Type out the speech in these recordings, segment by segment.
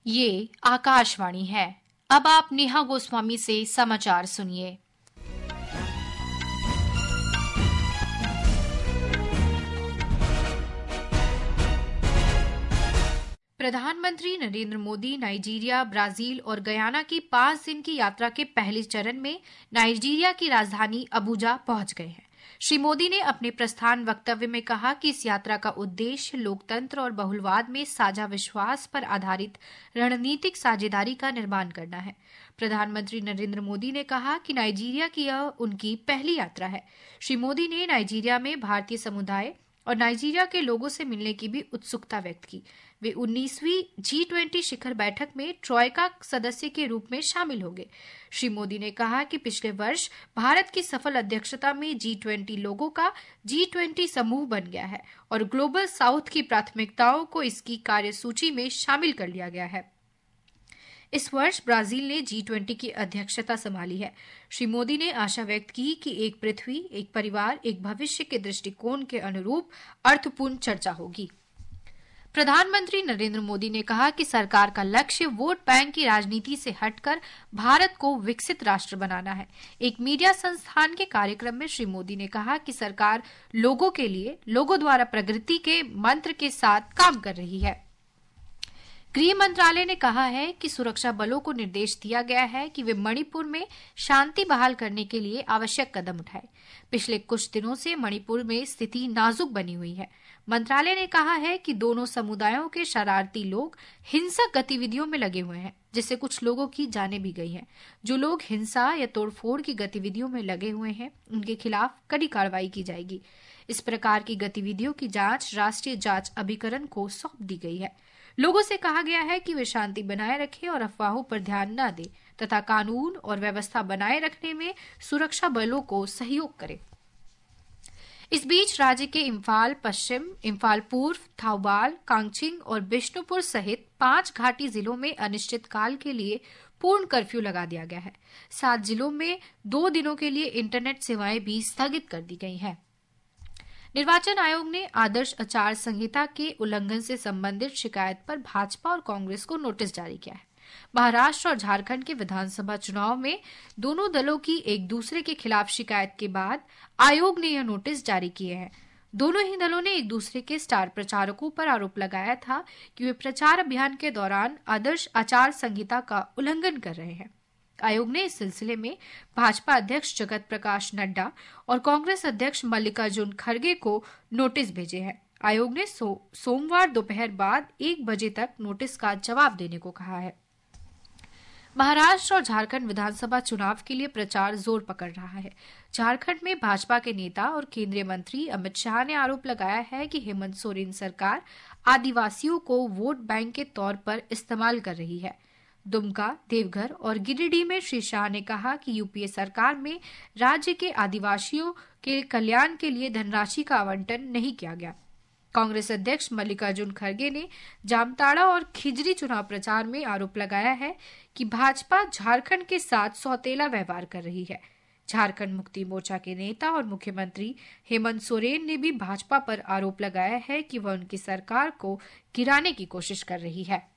ये आकाशवाणी है। अब आप नेहा गोस्वामी से समाचार सुनिए। प्रधानमंत्री नरेंद्र मोदी नाइजीरिया, ब्राजील और गयाना की 5 दिन की यात्रा के पहले चरण में नाइजीरिया की राजधानी अबुजा पहुंच गए हैं। श्री मोदी ने अपने प्रस्थान वक्तव्य में कहा कि इस यात्रा का उद्देश्य लोकतंत्र और बहुलवाद में साझा विश्वास पर आधारित रणनीतिक साझेदारी का निर्माण करना है। प्रधानमंत्री नरेंद्र मोदी ने कहा कि नाइजीरिया की यह उनकी पहली यात्रा है। श्री मोदी ने नाइजीरिया में भारतीय समुदाय और नाइजीरिया के लोगों से मिलने की भी उत्सुकता व्यक्त की। वे 19वीं G20 शिखर बैठक में ट्रॉयका सदस्य के रूप में शामिल होंगे। श्री मोदी ने कहा कि पिछले वर्ष भारत की सफल अध्यक्षता में G20 लोगों का G20 समूह बन गया है और ग्लोबल साउथ की प्राथमिकताओं को इसकी कार्यसूची में शामिल कर लिया गया है। इस वर्ष ब्राजील ने G20 की अध्यक्षता संभाली है। श्री मोदी ने आशा व्यक्त की कि एक पृथ्वी, एक परिवार, एक भविष्य के दृष्टिकोण के अनुरूप अर्थपूर्ण चर्चा होगी। प्रधानमंत्री नरेंद्र मोदी ने कहा कि सरकार का लक्ष्य वोट बैंक की राजनीति से हटकर भारत को विकसित राष्ट्र बनाना है। एक मीडिया संस्थान के कार्यक्रम में श्री मोदी ने कहा कि सरकार लोगों के लिए, लोगों द्वारा प्रगति के मंत्र के साथ काम कर रही है। गृह मंत्रालय ने कहा है कि सुरक्षा बलों को निर्देश दिया गया है कि वे मणिपुर में शांति बहाल करने के लिए आवश्यक कदम उठाएं। पिछले कुछ दिनों से मणिपुर में स्थिति नाजुक बनी हुई है। मंत्रालय ने कहा है कि दोनों समुदायों के शरारती लोग हिंसक गतिविधियों में लगे हुए हैं, जिससे कुछ लोगों की जानें भी गई हैं। जो लोग हिंसा या तोड़फोड़ की गतिविधियों में लगे हुए हैं, उनके खिलाफ कड़ी कार्रवाई की जाएगी। इस प्रकार की गतिविधियों की जांच राष्ट्रीय जांच अभिकरण को सौंप दी गई है। लोगों से कहा गया है कि वे शांति बनाए रखें और अफवाहों पर ध्यान न दें तथा कानून और व्यवस्था बनाए रखने में सुरक्षा बलों को सहयोग करें। इस बीच राज्य के इम्फाल पश्चिम, इम्फाल पूर्व, थाउबाल, कांगचिंग और बिष्णुपुर सहित 5 घाटी जिलों में अनिश्चितकाल के लिए पूर्ण कर्फ्यू लगा दिया गया है। 7 जिलों में 2 दिनों के लिए इंटरनेट सेवाएं भी स्थगित कर दी गई हैं। निर्वाचन आयोग ने आदर्श आचार संहिता के उल्लंघन से संबंधित शिकायत पर भाजपा और कांग्रेस को नोटिस जारी किया है। महाराष्ट्र और झारखंड के विधानसभा चुनाव में दोनों दलों की एक दूसरे के खिलाफ शिकायत के बाद आयोग ने यह नोटिस जारी किए हैं। दोनों ही दलों ने एक दूसरे के स्टार प्रचारकों पर आरोप लगाया था कि वे प्रचार अभियान के दौरान आदर्श आचार संहिता का उल्लंघन कर रहे हैं। आयोग ने इस सिलसिले में भाजपा अध्यक्ष जगत प्रकाश नड्डा और कांग्रेस अध्यक्ष मल्लिकार्जुन खड़गे को नोटिस भेजे हैं। आयोग ने सोमवार दोपहर बाद 1 बजे तक नोटिस का जवाब देने को कहा है। महाराष्ट्र और झारखंड विधानसभा चुनाव के लिए प्रचार जोर पकड़ रहा है। झारखंड में भाजपा के नेता और केंद्रीय मंत्री अमित शाह ने आरोप लगाया है कि हेमंत सोरेन सरकार आदिवासियों को वोट बैंक के तौर पर इस्तेमाल कर रही है। दुमका, देवघर और गिरिडीह में श्री शाह ने कहा कि यूपीए सरकार में राज्य के आदिवासियों के कल्याण के लिए धनराशि का आवंटन नहीं किया गया। कांग्रेस अध्यक्ष मल्लिकार्जुन खड़गे ने जामताड़ा और खिजरी चुनाव प्रचार में आरोप लगाया है कि भाजपा झारखंड के साथ सौतेला व्यवहार कर रही है। झारखंड मुक्ति मोर्चा के नेता और मुख्यमंत्री हेमंत सोरेन ने भी भाजपा पर आरोप लगाया है कि वह उनकी सरकार को गिराने की कोशिश कर रही है।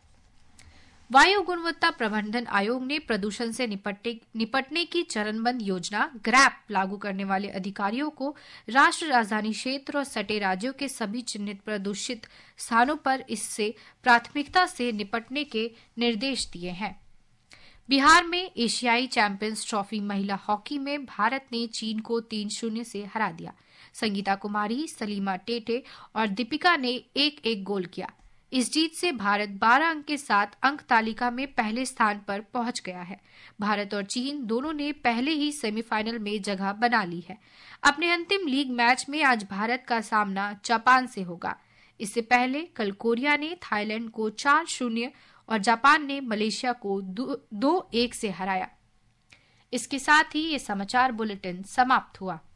वायु गुणवत्ता प्रबंधन आयोग ने प्रदूषण से निपटने की चरणबद्ध योजना ग्रैप लागू करने वाले अधिकारियों को राष्ट्र राजधानी क्षेत्र और सटे राज्यों के सभी चिन्हित प्रदूषित स्थानों पर इससे प्राथमिकता से निपटने के निर्देश दिए हैं। बिहार में एशियाई चैंपियंस ट्रॉफी महिला हॉकी में भारत ने चीन को 3-0 से हरा दिया। संगीता कुमारी, सलीमा टेटे और दीपिका ने एक-एक गोल किया। इस जीत से भारत 12 अंक के साथ अंक तालिका में पहले स्थान पर पहुंच गया है। भारत और चीन दोनों ने पहले ही सेमीफाइनल में जगह बना ली है। अपने अंतिम लीग मैच में आज भारत का सामना जापान से होगा। इससे पहले कल कोरिया ने थाईलैंड को 4-0 और जापान ने मलेशिया को 2-1 से हराया। इसके साथ ही ये समाचार बुलेटिन समाप्त हुआ।